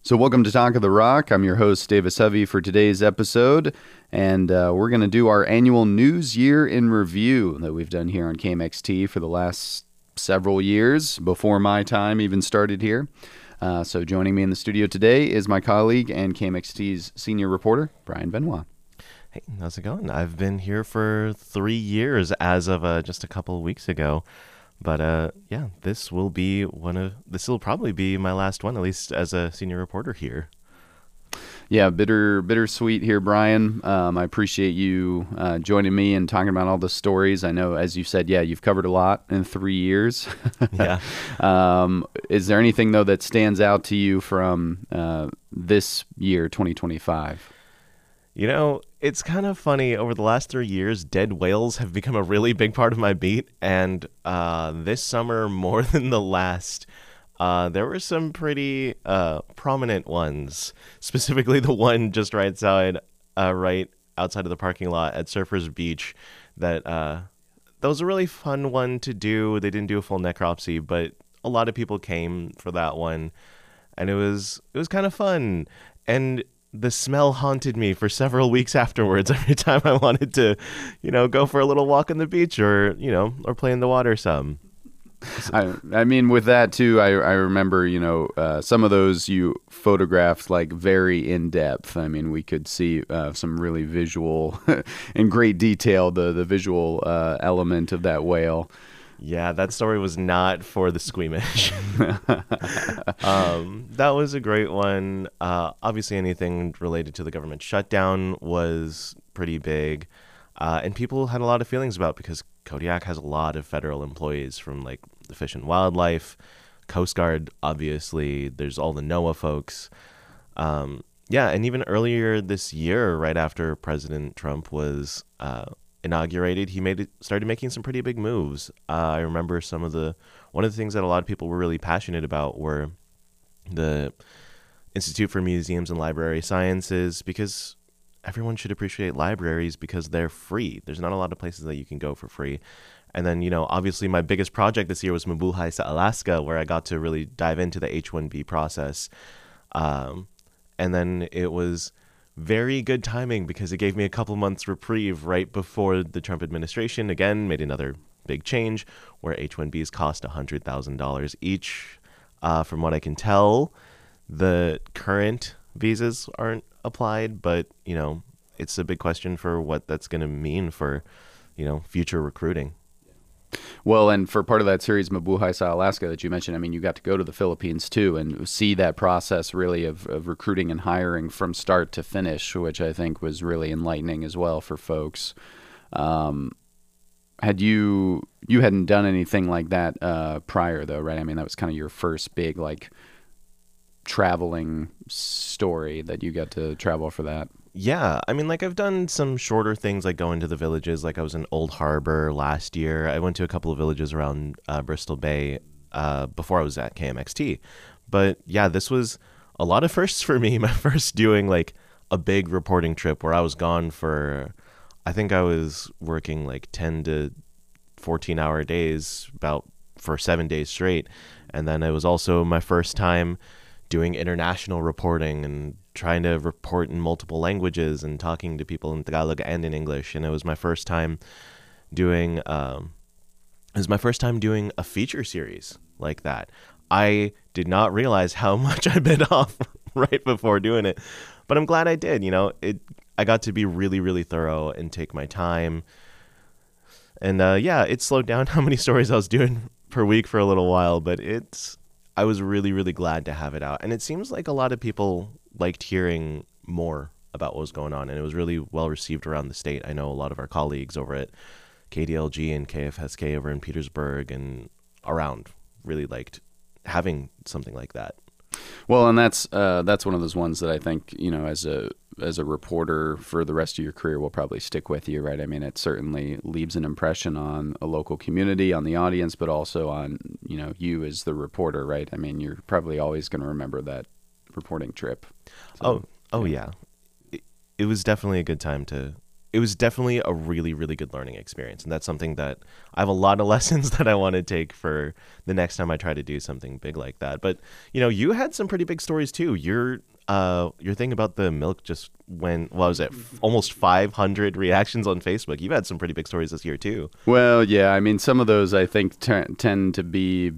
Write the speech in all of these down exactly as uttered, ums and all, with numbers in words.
So welcome to Talk of the Rock. I'm your host, Davis Hovey, for today's episode, and uh, we're going to do our annual News Year in Review that we've done here on K M X T for the last several years, before my time even started here. Uh, so joining me in the studio today is my colleague and K M X T's senior reporter, Brian Benoit. Hey, how's it going? I've been here for three years as of uh, just a couple of weeks ago. But uh, yeah, this will be one of this will probably be my last one, at least as a senior reporter here. Yeah, bitter, bittersweet here, Brian. Um, I appreciate you uh, joining me and talking about all the stories. I know, as you said, yeah, you've covered a lot in three years. Yeah. um, is there anything though that stands out to you from uh, this year, twenty twenty-five? You know, it's kind of funny. Over the last three years, dead whales have become a really big part of my beat. And uh, this summer, more than the last, uh, there were some pretty uh, prominent ones. Specifically, the one just right outside, uh, right outside of the parking lot at Surfers Beach. That uh, that was a really fun one to do. They didn't do a full necropsy, but a lot of people came for that one, and it was it was kind of fun. And the smell haunted me for several weeks afterwards. Every time I wanted to, you know, go for a little walk on the beach or, you know, or play in the water some. I, I mean, with that too, I, I remember, you know, uh, some of those you photographed like very in depth. I mean, we could see uh, some really visual in great detail, the, the visual uh, element of that whale. Yeah, that story was not for the squeamish. um, that was a great one. Uh, obviously, anything related to the government shutdown was pretty big. Uh, and people had a lot of feelings about, because Kodiak has a lot of federal employees from like the Fish and Wildlife, Coast Guard, obviously. There's all the NOAA folks. Um, yeah, and even earlier this year, right after President Trump was uh, inaugurated, he made it, started making some pretty big moves. Uh, I remember some of the one of the things that a lot of people were really passionate about were the Institute for Museums and Library Sciences, because everyone should appreciate libraries because they're free. There's not a lot of places that you can go for free. And then, you know, obviously my biggest project this year was Mabuhay sa Alaska, where I got to really dive into the H one B process. Um, and then it was very good timing because it gave me a couple months reprieve right before the Trump administration again made another big change where H one Bs cost one hundred thousand dollars each. Uh, from what I can tell, the current visas aren't applied, but, you know, it's a big question for what that's going to mean for, you know, future recruiting. Well, and for part of that series, Mabuhay sa Alaska, that you mentioned, I mean, you got to go to the Philippines too and see that process really of, of recruiting and hiring from start to finish, which I think was really enlightening as well for folks. Um, had you, you hadn't done anything like that uh, prior though, right? I mean, that was kind of your first big like traveling story that you got to travel for that. Yeah, I mean, like I've done some shorter things like going to the villages. Like I was in Old Harbor last year. I went to a couple of villages around uh, Bristol Bay uh, before I was at K M X T. But yeah, this was a lot of firsts for me. My first doing like a big reporting trip where I was gone for, I think I was working like ten to fourteen hour days about for seven days straight. And then it was also my first time doing international reporting and trying to report in multiple languages and talking to people in Tagalog and in English. And it was my first time doing, um, it was my first time doing a feature series like that. I did not realize how much I bit off right before doing it, but I'm glad I did. You know, it, I got to be really, really thorough and take my time. And uh, yeah, it slowed down how many stories I was doing per week for a little while, but it's, I was really, really glad to have it out. And it seems like a lot of people liked hearing more about what was going on, and it was really well received around the state. I know a lot of our colleagues over at K D L G and K F S K over in Petersburg and around really liked having something like that. Well, and that's uh, that's one of those ones that I think, you know, as a as a reporter for the rest of your career will probably stick with you, right? I mean, it certainly leaves an impression on a local community, on the audience, but also on, you know, you as the reporter, right? I mean, you're probably always going to remember that reporting trip. So, oh, oh yeah. yeah. It, it was definitely a good time to it was definitely a really, really good learning experience. And that's something that I have a lot of lessons that I want to take for the next time I try to do something big like that. But, you know, you had some pretty big stories too. Your, uh, your thing about the milk just went, what was it, F- almost five hundred reactions on Facebook. You've had some pretty big stories this year too. Well, yeah, I mean, some of those I think t- tend to be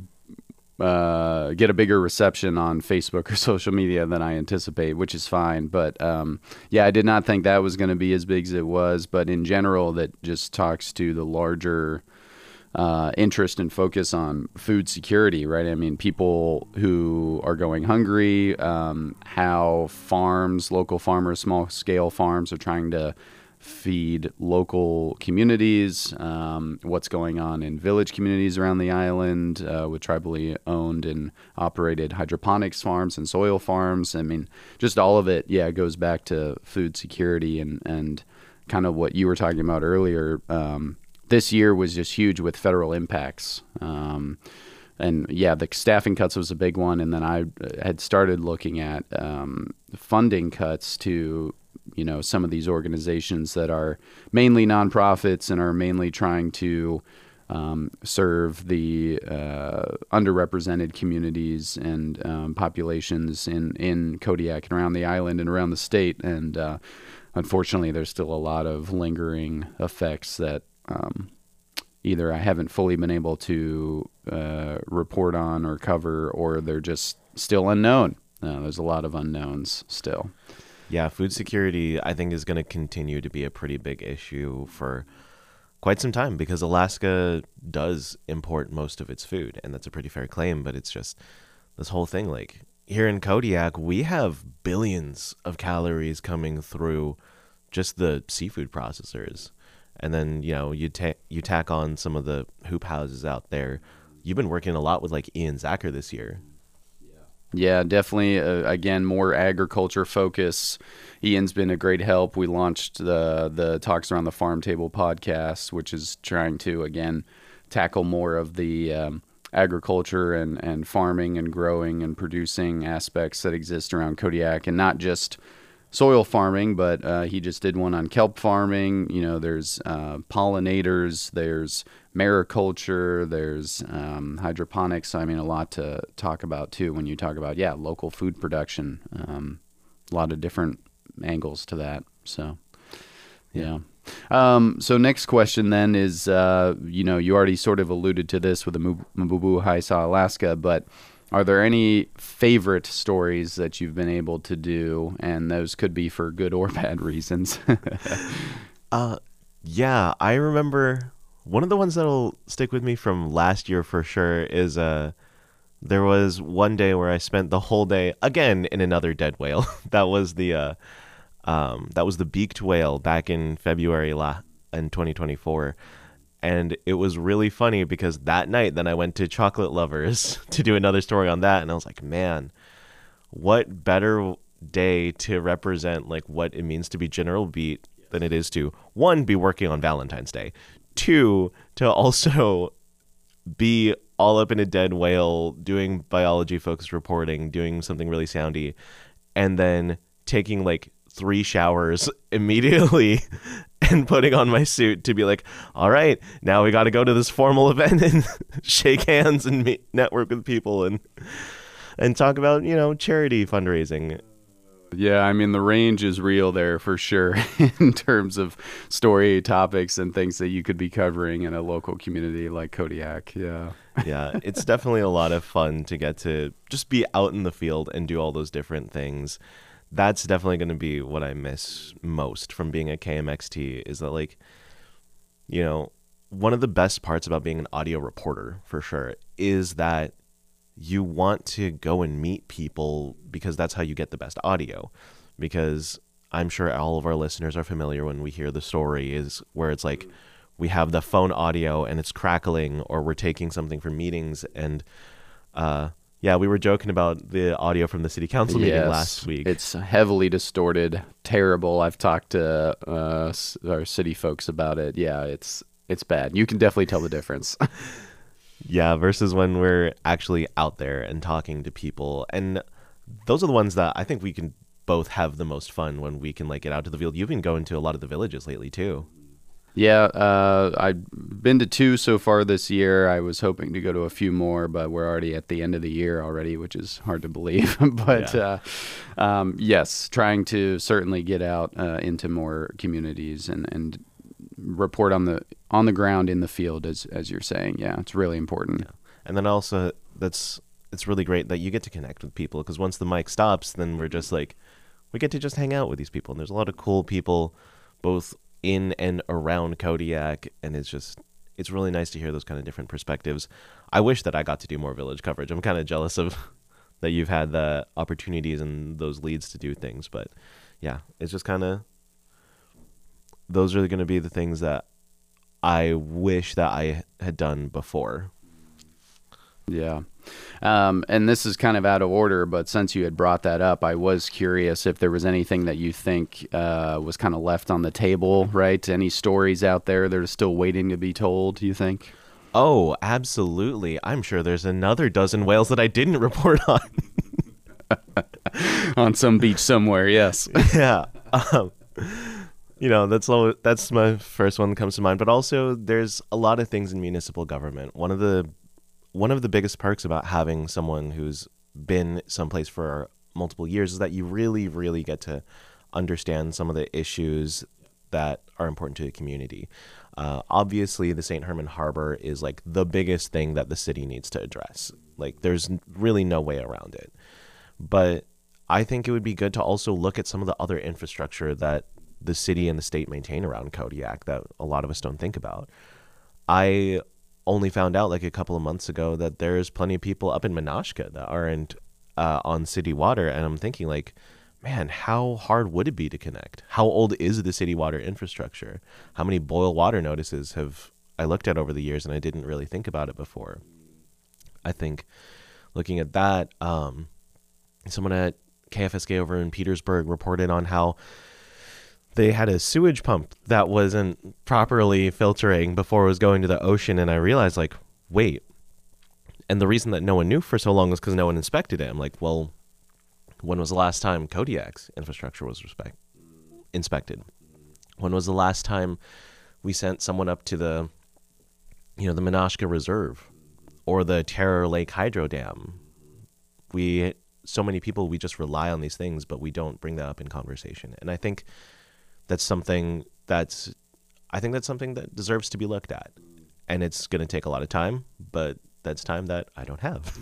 Uh, get a bigger reception on Facebook or social media than I anticipate, which is fine. But um, yeah, I did not think that was going to be as big as it was. But in general, that just talks to the larger uh, interest and focus on food security, right? I mean, people who are going hungry, um, how farms, local farmers, small scale farms are trying to feed local communities, um, what's going on in village communities around the island uh, with tribally owned and operated hydroponics farms and soil farms. I mean, just all of it, yeah, goes back to food security and, and kind of what you were talking about earlier. Um, this year was just huge with federal impacts. Um, and yeah, the staffing cuts was a big one. And then I had started looking at um, funding cuts to you know, some of these organizations that are mainly nonprofits and are mainly trying to um, serve the uh, underrepresented communities and um, populations in, in Kodiak and around the island and around the state. And uh, unfortunately, there's still a lot of lingering effects that um, either I haven't fully been able to uh, report on or cover, or they're just still unknown. Uh, there's a lot of unknowns still. Yeah, food security, I think, is going to continue to be a pretty big issue for quite some time because Alaska does import most of its food, and that's a pretty fair claim, but it's just this whole thing. Like, here in Kodiak, we have billions of calories coming through just the seafood processors. And then, you know, you, ta- you tack on some of the hoop houses out there. You've been working a lot with, like, Ian Zacher this year. Yeah, definitely. Uh, again, more agriculture focus. Ian's been a great help. We launched the the Talks Around the Farm Table podcast, which is trying to, again, tackle more of the um, agriculture and, and farming and growing and producing aspects that exist around Kodiak, and not just soil farming, but uh, he just did one on kelp farming. You know, there's uh, pollinators, there's mariculture, there's um, hydroponics. I mean, a lot to talk about too when you talk about, yeah, local food production. Um, a lot of different angles to that. So, yeah. Um, so next question then is, uh, you know, you already sort of alluded to this with the Mabubu Haisla Alaska, but are there any favorite stories that you've been able to do? And those could be for good or bad reasons. uh, yeah, I remember one of the ones that'll stick with me from last year for sure is uh, there was one day where I spent the whole day, again, in another dead whale. that was the uh, um, that was the beaked whale back in February la- in twenty twenty-four. And it was really funny because that night then I went to Chocolate Lovers to do another story on that. And I was like, man, what better day to represent like what it means to be General Beat than it is to, one, be working on Valentine's Day. Two, to also be all up in a dead whale, doing biology-focused reporting, doing something really soundy, and then taking like three showers immediately and putting on my suit to be like, all right, now we got to go to this formal event and shake hands and meet, network with people and and talk about, you know, charity fundraising. Yeah, I mean, the range is real there for sure in terms of story topics and things that you could be covering in a local community like Kodiak. Yeah. Yeah, it's definitely a lot of fun to get to just be out in the field and do all those different things. That's definitely going to be what I miss most from being at K M X T is that, like, you know, one of the best parts about being an audio reporter for sure is that you want to go and meet people because that's how you get the best audio. Because I'm sure all of our listeners are familiar when we hear the story is where it's like we have the phone audio and it's crackling, or we're taking something for meetings and, uh, yeah, we were joking about the audio from the city council meeting yes, last week. It's heavily distorted, terrible. I've talked to uh, our city folks about it. Yeah, it's it's bad. You can definitely tell the difference. Yeah, versus when we're actually out there and talking to people. And those are the ones that I think we can both have the most fun when we can like get out to the field. You've been going to a lot of the villages lately too. Yeah, uh, I've been to two so far this year. I was hoping to go to a few more, but we're already at the end of the year already, which is hard to believe. but Yeah. uh, um, yes, trying to certainly get out uh, into more communities and, and report on the on the ground in the field, as as you're saying. Yeah, it's really important. Yeah. And then also that's it's really great that you get to connect with people, because once the mic stops, then we're just like we get to just hang out with these people, and there's a lot of cool people both in and around Kodiak, and it's just it's really nice to hear those kind of different perspectives. I wish that I got to do more village coverage. I'm kind of jealous of that you've had the opportunities and those leads to do things, but yeah, it's just kind of those are going to be the things that I wish that I had done before. Yeah. Um, and this is kind of out of order, but since you had brought that up, I was curious if there was anything that you think uh, was kind of left on the table, right? Any stories out there that are still waiting to be told, do you think? Oh, absolutely. I'm sure there's another dozen whales that I didn't report on. On some beach somewhere, yes. Yeah. Um, you know, that's all, that's my first one that comes to mind. But also, there's a lot of things in municipal government. One of the one of the biggest perks about having someone who's been someplace for multiple years is that you really, really get to understand some of the issues that are important to the community. Uh, obviously, the Saint Herman Harbor is like the biggest thing that the city needs to address. Like, there's really no way around it. But I think it would be good to also look at some of the other infrastructure that the city and the state maintain around Kodiak that a lot of us don't think about. I only found out like a couple of months ago that there's plenty of people up in Menasca that aren't uh, on city water. And I'm thinking like, man, how hard would it be to connect? How old is the city water infrastructure? How many boil water notices have I looked at over the years, and I didn't really think about it before. I think looking at that, um, someone at K F S K over in Petersburg reported on how they had a sewage pump that wasn't properly filtering before it was going to the ocean. And I realized like, wait, and the reason that no one knew for so long was because no one inspected it. I'm like, well, when was the last time Kodiak's infrastructure was respect- inspected? When was the last time we sent someone up to the, you know, the Menasca Reserve or the Terror Lake Hydro Dam? We, so many people, we just rely on these things, but we don't bring that up in conversation. And I think that's something that's, I think that's something that deserves to be looked at. And it's going to take a lot of time, but that's time that I don't have.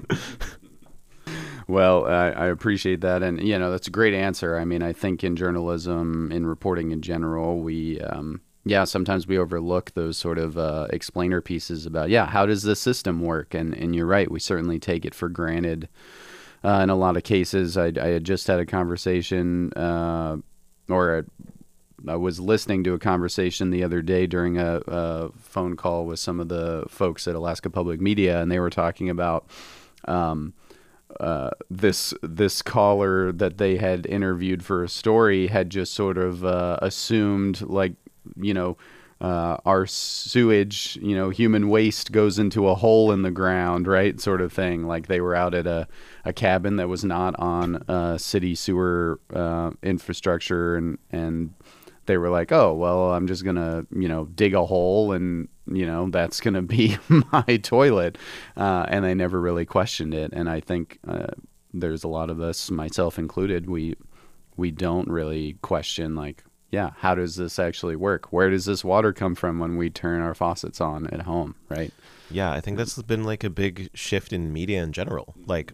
Well, I, I appreciate that. And, you know, that's a great answer. I mean, I think in journalism, in reporting in general, we, um, yeah, sometimes we overlook those sort of uh, explainer pieces about, yeah, how does the system work? And, and you're right, we certainly take it for granted. Uh, in a lot of cases, I, I had just had a conversation uh, or a, I was listening to a conversation the other day during a, a phone call with some of the folks at Alaska Public Media, and they were talking about um, uh, this this caller that they had interviewed for a story had just sort of uh, assumed, like, you know, uh, our sewage, you know, human waste goes into a hole in the ground, right, sort of thing. Like they were out at a, a cabin that was not on uh, city sewer uh, infrastructure, and and they were like, oh, well, I'm just going to, you know, dig a hole and, you know, that's going to be my toilet. Uh, and they never really questioned it. And I think uh, there's a lot of us, myself included, we we don't really question, like, yeah, how does this actually work? Where does this water come from when we turn our faucets on at home, right? Yeah, I think that's been like a big shift in media in general. Like,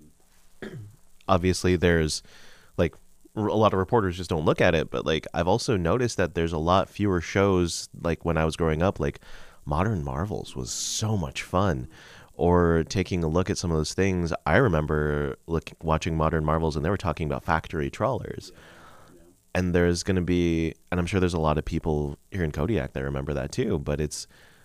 obviously there's like a lot of reporters just don't look at it, but like I've also noticed that there's a lot fewer shows. Like when I was growing up, like Modern Marvels was so much fun, or taking a look at some of those things. I remember look, watching Modern Marvels, and they were talking about factory trawlers. And there's going to be, and I'm sure there's a lot of people here in Kodiak that remember that too, but it's,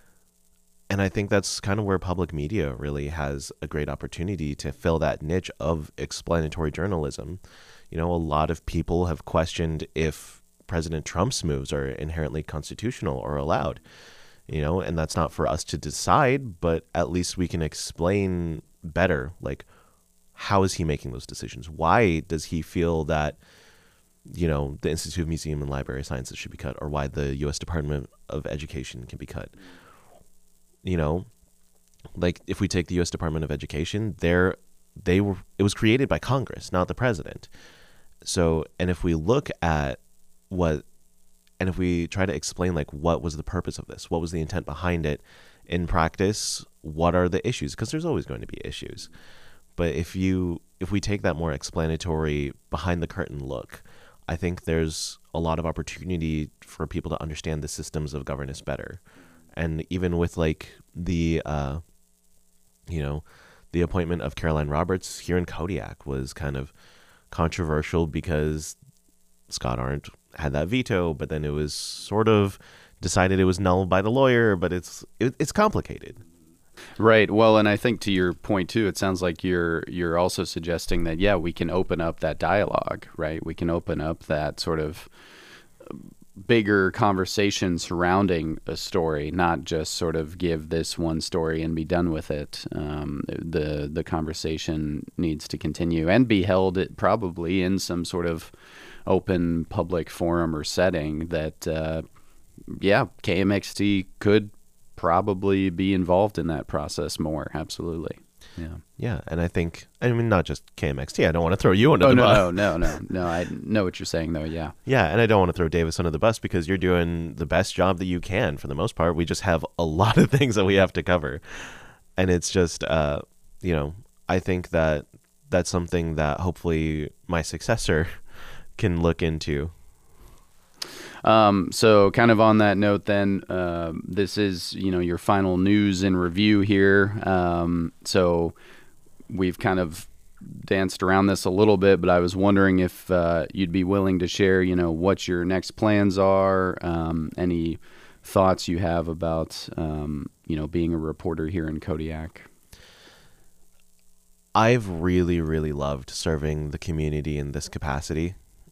and I think that's kind of where public media really has a great opportunity to fill that niche of explanatory journalism. You know, a lot of people have questioned if President Trump's moves are inherently constitutional or allowed, you know, and that's not for us to decide, but at least we can explain better, like, how is he making those decisions? Why does he feel that you know, the Institute of Museum and Library Sciences should be cut, or why the U S Department of Education can be cut. You know, like if we take the U S Department of Education, they're, they were, it was created by Congress, not the president. So, and if we look at what, and if we try to explain like what was the purpose of this, what was the intent behind it in practice, what are the issues? Because there's always going to be issues. But if you, if we take that more explanatory behind the curtain look, I think there's a lot of opportunity for people to understand the systems of governance better. And even with like the, uh, you know, the appointment of Caroline Roberts here in Kodiak was kind of controversial because Scott Arndt had that veto, but then it was sort of decided it was null by the lawyer, but it's it, it's complicated. Right. Well, and I think to your point too, it sounds like you're you're also suggesting that yeah, we can open up that dialogue, right? We can open up that sort of bigger conversation surrounding a story, not just sort of give this one story and be done with it. Um, the the conversation needs to continue and be held probably in some sort of open public forum or setting that, uh, yeah, K M X T could probably be involved in that process more. Absolutely. Yeah. Yeah. And I think, I mean, not just K M X T. I don't want to throw you under oh, the no, bus. No, no, no, no. I know what you're saying, though. Yeah. Yeah. And I don't want to throw Davis under the bus because you're doing the best job that you can for the most part. We just have a lot of things that we have to cover. And it's just, uh, you know, I think that that's something that hopefully my successor can look into. Um, so kind of on that note then, uh, this is, you know, your final news and review here. Um, so we've kind of danced around this a little bit, but I was wondering if uh, you'd be willing to share, you know, what your next plans are, um, any thoughts you have about, um, you know, being a reporter here in Kodiak. I've really, really loved serving the community in this capacity.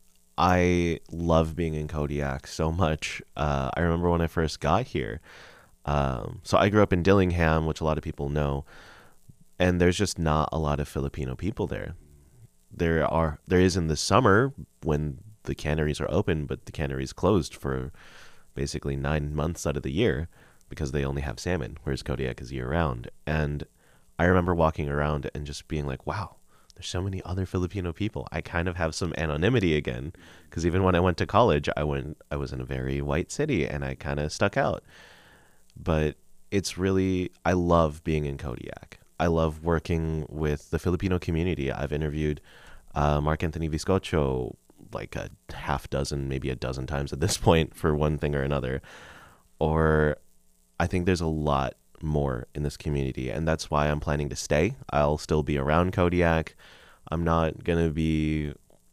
I love being in Kodiak so much. Uh, I remember when I first got here. Um, so I grew up in Dillingham, which a lot of people know, and there's just not a lot of Filipino people there. There are, there is in the summer when the canneries are open, but the canneries closed for basically nine months out of the year because they only have salmon, whereas Kodiak is year round. And I remember walking around and just being like, wow, there's so many other Filipino people. I kind of have some anonymity again, because even when I went to college, I went, I was in a very white city and I kind of stuck out. But it's really, I love being in Kodiak. I love working with the Filipino community. I've interviewed uh, Mark Anthony Viscocho like a half dozen, maybe a dozen times at this point for one thing or another. Or I think there's a lot more in this community, and that's why I'm planning to stay. I'll still be around Kodiak. I'm not gonna be,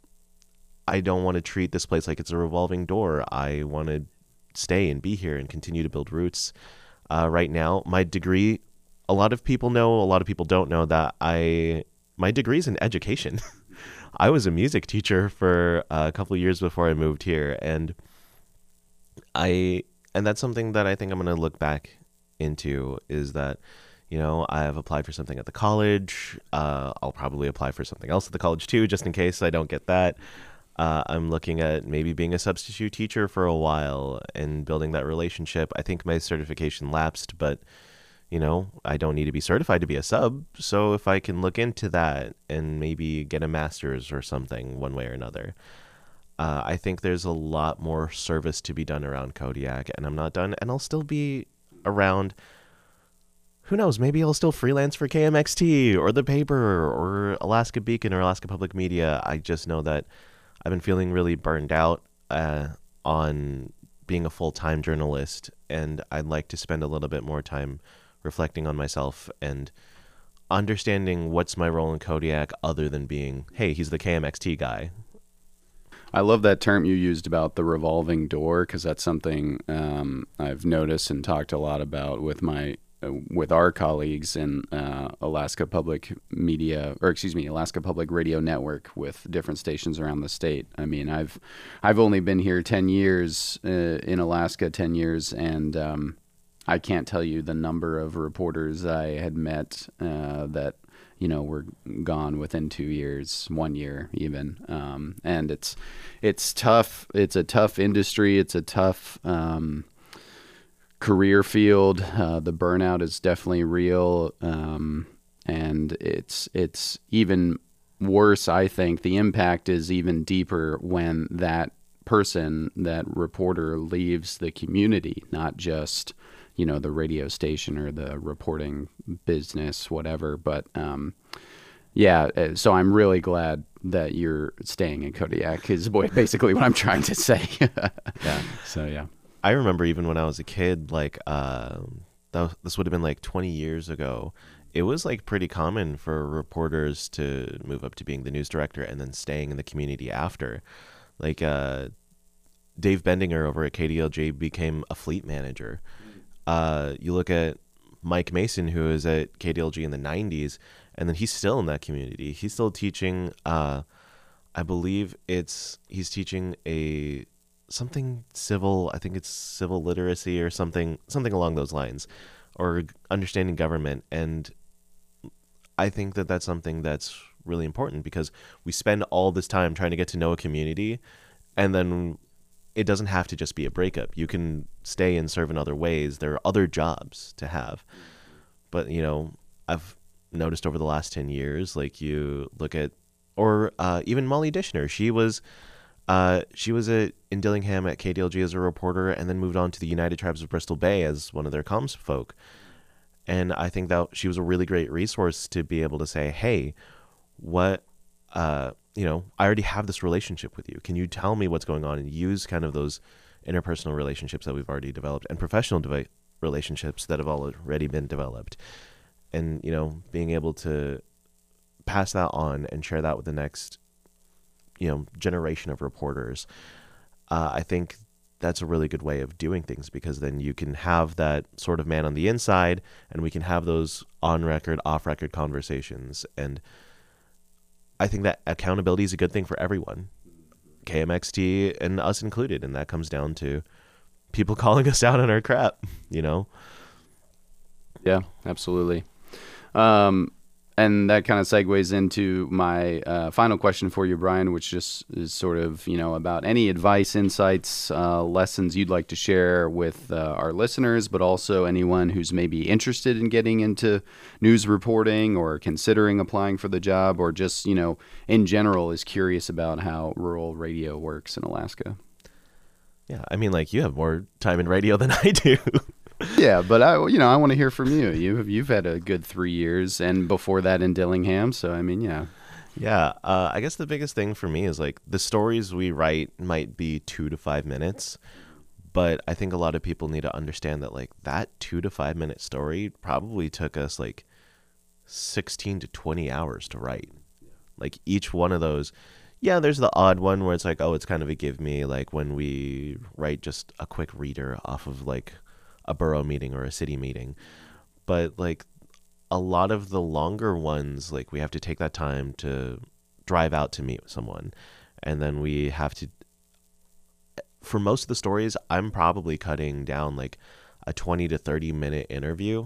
I don't want to treat this place like it's a revolving door. I want to stay and be here and continue to build roots. Uh, right now, my degree, a lot of people know, a lot of people don't know that I, my degree is in education. I was a music teacher for a couple of years before I moved here, and I, and that's something that I think I'm going to look back into is that, you know, I have applied for something at the college. Uh, I'll probably apply for something else at the college too, just in case I don't get that. Uh, I'm looking at maybe being a substitute teacher for a while and building that relationship. I think my certification lapsed, but, you know, I don't need to be certified to be a sub. So if I can look into that and maybe get a master's or something one way or another, uh, I think there's a lot more service to be done around Kodiak, and I'm not done, and I'll still be around. Who knows, maybe I'll still freelance for K M X T or the paper or Alaska Beacon or Alaska Public Media. I just know that I've been feeling really burned out uh, on being a full-time journalist, and I'd like to spend a little bit more time reflecting on myself and understanding what's my role in Kodiak other than being, hey, he's the K M X T guy. I love that term you used about the revolving door, because that's something um, I've noticed and talked a lot about with my uh, with our colleagues in uh, Alaska Public Media, or excuse me, Alaska Public Radio Network, with different stations around the state. I mean, I've I've only been here ten years uh, in Alaska, ten years, and um, I can't tell you the number of reporters I had met uh, that, you know, were gone within two years, one year even. Um, and it's it's tough. It's a tough industry. It's a tough um, career field. Uh, the burnout is definitely real, um, and it's it's even worse. I think the impact is even deeper when that person, that reporter, leaves the community, not just, you know, the radio station or the reporting business, whatever. But um, yeah, so I'm really glad that you're staying in Kodiak is basically what I'm trying to say. Yeah. So yeah. I remember even when I was a kid, like uh, that was, this would have been like twenty years ago. It was like pretty common for reporters to move up to being the news director and then staying in the community after. Like uh, Dave Bendinger over at K D L J became a fleet manager. Uh, you look at Mike Mason, who is at K D L G in the nineties, and then he's still in that community. He's still teaching, uh, I believe it's, he's teaching a, something civil, I think it's civil literacy or something, something along those lines, or understanding government. And I think that that's something that's really important because we spend all this time trying to get to know a community, and then it doesn't have to just be a breakup. You can stay and serve in other ways. There are other jobs to have. But, you know, I've noticed over the last ten years, like you look at, or uh, even Molly Dishner, she was uh, she was at, in Dillingham at K D L G as a reporter and then moved on to the United Tribes of Bristol Bay as one of their comms folk. And I think that she was a really great resource to be able to say, hey, what, uh, you know, I already have this relationship with you. Can you tell me what's going on, and use kind of those interpersonal relationships that we've already developed and professional devi- relationships that have already been developed. And, you know, being able to pass that on and share that with the next, you know, generation of reporters. Uh, I think that's a really good way of doing things, because then you can have that sort of man on the inside, and we can have those on record, off record conversations. And I think that accountability is a good thing for everyone, K M X T and us included. And that comes down to people calling us out on our crap, you know? Yeah, absolutely. Um, and that kind of segues into my uh, final question for you, Brian, which just is sort of, you know, about any advice, insights, uh, lessons you'd like to share with uh, our listeners, but also anyone who's maybe interested in getting into news reporting or considering applying for the job, or just, you know, in general is curious about how rural radio works in Alaska. Yeah, I mean, like, you have more time in radio than I do. Yeah, but I, you know, I want to hear from you. You've you've had a good three years, and before that in Dillingham. So I mean, yeah, yeah. Uh, I guess the biggest thing for me is like the stories we write might be two to five minutes, but I think a lot of people need to understand that like that two to five minute story probably took us like sixteen to twenty hours to write. Like each one of those. Yeah, there's the odd one where it's like, oh, it's kind of a give me, like when we write just a quick reader off of like a borough meeting or a city meeting. But like a lot of the longer ones, like we have to take that time to drive out to meet someone. And then we have to, for most of the stories, I'm probably cutting down like a twenty to thirty minute interview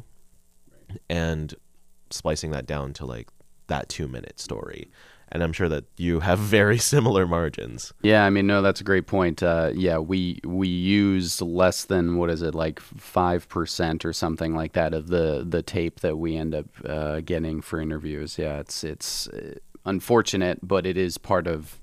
and splicing that down to like that two minute story. And I'm sure that you have very similar margins. Yeah, I mean, no, that's a great point. Uh, yeah, we we use less than, what is it, like five percent or something like that of the, the tape that we end up uh, getting for interviews. Yeah, it's it's unfortunate, but it is part of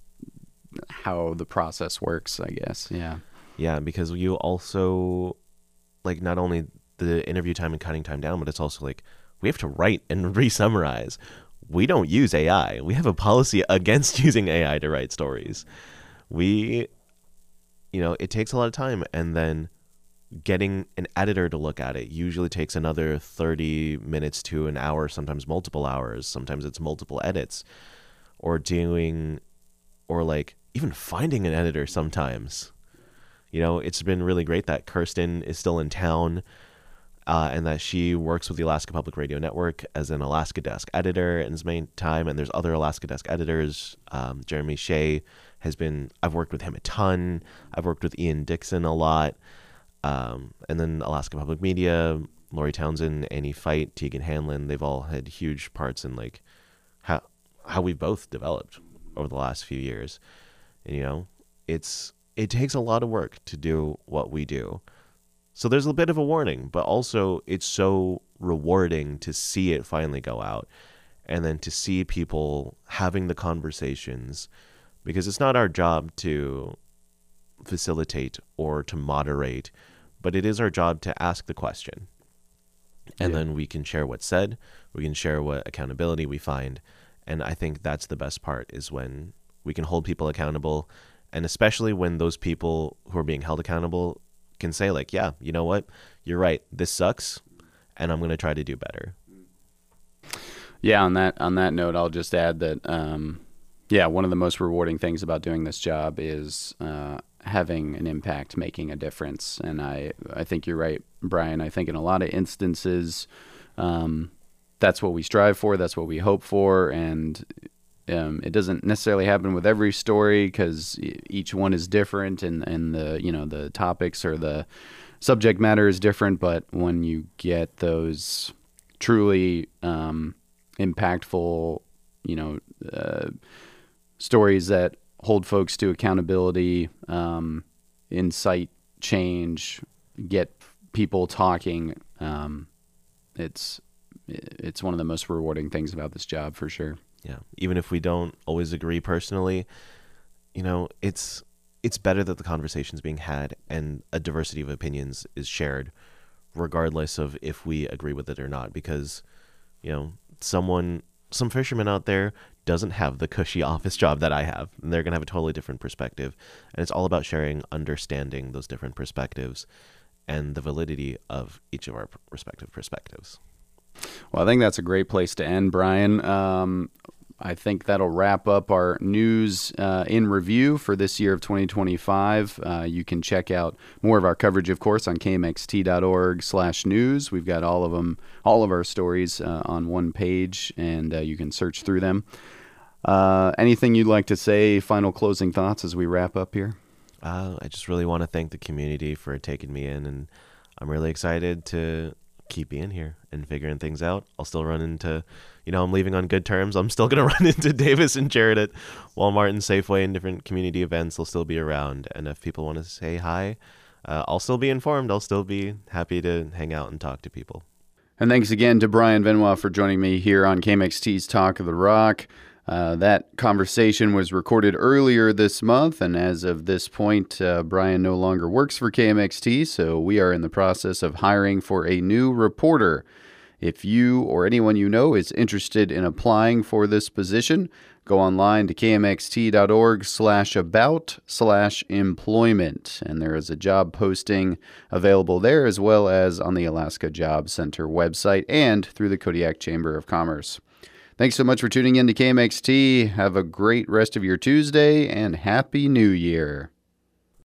how the process works, I guess. Yeah. Yeah, because you also, like, not only the interview time and cutting time down, but it's also like we have to write and re-summarize. We don't use A I. We have a policy against using A I to write stories. We, you know, it takes a lot of time. And then getting an editor to look at it usually takes another thirty minutes to an hour, sometimes multiple hours. Sometimes it's multiple edits. Or doing, or like even finding an editor sometimes. You know, it's been really great that Kirsten is still in town. Uh, and that she works with the Alaska Public Radio Network as an Alaska Desk editor in his main time. And there's other Alaska Desk editors. Um, Jeremy Shea has been, I've worked with him a ton. I've worked with Ian Dixon a lot. Um, and then Alaska Public Media, Lori Townsend, Annie Fight, Tegan Hanlon, they've all had huge parts in like how how we've both developed over the last few years. And you know, it's it takes a lot of work to do what we do. So there's a bit of a warning, but also it's so rewarding to see it finally go out, and then to see people having the conversations, because it's not our job to facilitate or to moderate, but it is our job to ask the question. And yeah. then we can share what's said, we can share what accountability we find. And I think that's the best part, is when we can hold people accountable, and especially when those people who are being held accountable can say like, yeah, you know what, you're right, this sucks, and I'm going to try to do better. Yeah, on that on that note, I'll just add that, um, yeah, one of the most rewarding things about doing this job is uh, having an impact, making a difference. And I, I think you're right, Brian. I think in a lot of instances, um, that's what we strive for, that's what we hope for, and um, it doesn't necessarily happen with every story, because each one is different, and, and the you know the topics or the subject matter is different. But when you get those truly um, impactful, you know, uh, stories that hold folks to accountability, um, incite change, get people talking, um, it's it's one of the most rewarding things about this job, for sure. Yeah, even if we don't always agree personally, you know, it's it's better that the conversation's being had and a diversity of opinions is shared, regardless of if we agree with it or not. Because, you know, someone, some fisherman out there doesn't have the cushy office job that I have, and they're gonna have a totally different perspective. And it's all about sharing, understanding those different perspectives, and the validity of each of our respective perspectives. Well, I think that's a great place to end, Brian. Um, I think that'll wrap up our news uh, in review for this year of twenty twenty-five. Uh, you can check out more of our coverage, of course, on K M X T dot org slash news. We've got all of them, all of our stories uh, on one page, and uh, you can search through them. Uh, anything you'd like to say, final closing thoughts as we wrap up here? Uh, I just really want to thank the community for taking me in, and I'm really excited to keep being here and figuring things out. I'll still run into, you know, I'm leaving on good terms. I'm still going to run into Davis and Jared at Walmart and Safeway and different community events. They'll still be around. And if people want to say hi, uh, I'll still be informed. I'll still be happy to hang out and talk to people. And thanks again to Brian Benoit for joining me here on K M X T's Talk of the Rock. Uh, that conversation was recorded earlier this month, and as of this point, uh, Brian no longer works for K M X T, so we are in the process of hiring for a new reporter. If you or anyone you know is interested in applying for this position, go online to K M X T dot org slash about slash employment, and there is a job posting available there, as well as on the Alaska Job Center website and through the Kodiak Chamber of Commerce. Thanks so much for tuning in to K M X T. Have a great rest of your Tuesday, and Happy New Year.